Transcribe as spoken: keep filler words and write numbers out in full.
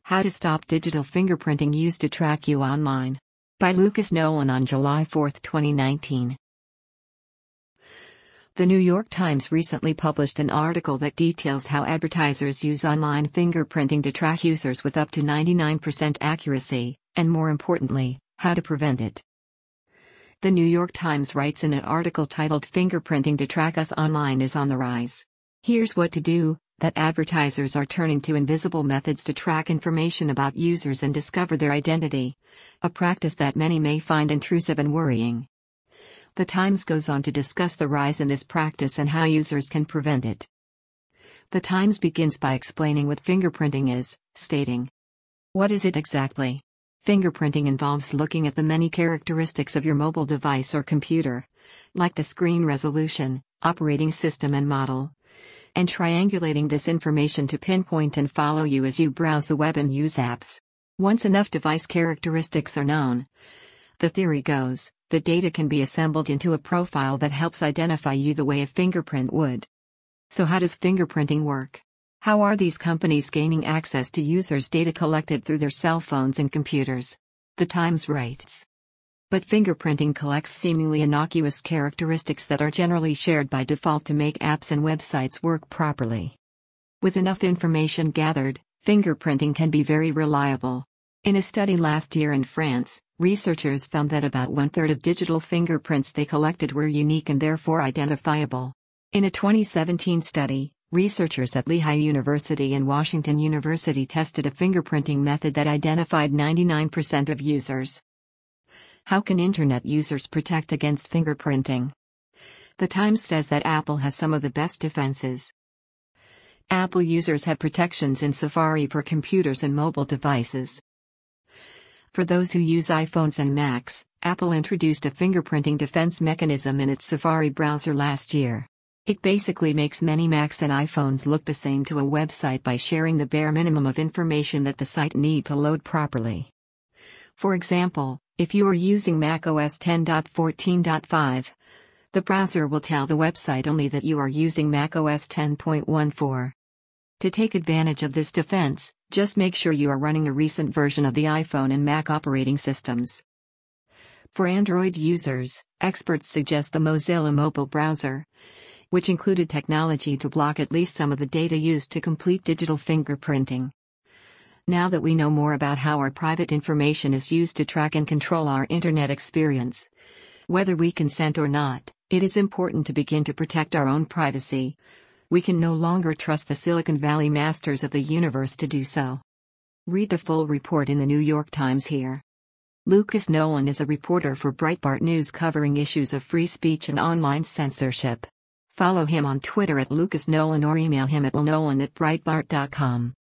How to Stop Digital Fingerprinting Used to Track You Online. By Lucas Nolan on July fourth, twenty nineteen. The New York Times recently published an article that details how advertisers use online fingerprinting to track users with up to ninety-nine percent accuracy, and more importantly, how to prevent it. The New York Times writes in an article titled "Fingerprinting to Track Us Online is on the Rise. Here's what to do," that advertisers are turning to invisible methods to track information about users and discover their identity, a practice that many may find intrusive and worrying. The Times goes on to discuss the rise in this practice and how users can prevent it. The Times begins by explaining what fingerprinting is, stating, "What is it exactly? Fingerprinting involves looking at the many characteristics of your mobile device or computer, like the screen resolution, operating system and model, and triangulating this information to pinpoint and follow you as you browse the web and use apps. Once enough device characteristics are known, the theory goes, the data can be assembled into a profile that helps identify you the way a fingerprint would." So how does fingerprinting work? How are these companies gaining access to users' data collected through their cell phones and computers? The Times writes, "But fingerprinting collects seemingly innocuous characteristics that are generally shared by default to make apps and websites work properly. With enough information gathered, fingerprinting can be very reliable. In a study last year in France, researchers found that about one-third of digital fingerprints they collected were unique and therefore identifiable. In a twenty seventeen study, researchers at Lehigh University and Washington University tested a fingerprinting method that identified ninety-nine percent of users. How can Internet users protect against fingerprinting? The Times says that Apple has some of the best defenses. Apple users have protections in Safari for computers and mobile devices. For those who use iPhones and Macs, Apple introduced a fingerprinting defense mechanism in its Safari browser last year. It basically makes many Macs and iPhones look the same to a website by sharing the bare minimum of information that the site needs to load properly. For example, if you are using macOS ten point fourteen point five, the browser will tell the website only that you are using macOS ten point fourteen. To take advantage of this defense, just make sure you are running a recent version of the iPhone and Mac operating systems. For Android users, experts suggest the Mozilla mobile browser, which included technology to block at least some of the data used to complete digital fingerprinting. Now that we know more about how our private information is used to track and control our internet experience, whether we consent or not, it is important to begin to protect our own privacy. We can no longer trust the Silicon Valley masters of the universe to do so. Read the full report in the New York Times here. Lucas Nolan is a reporter for Breitbart News covering issues of free speech and online censorship. Follow him on Twitter at Lucas Nolan or email him at nolan at breitbart dot com.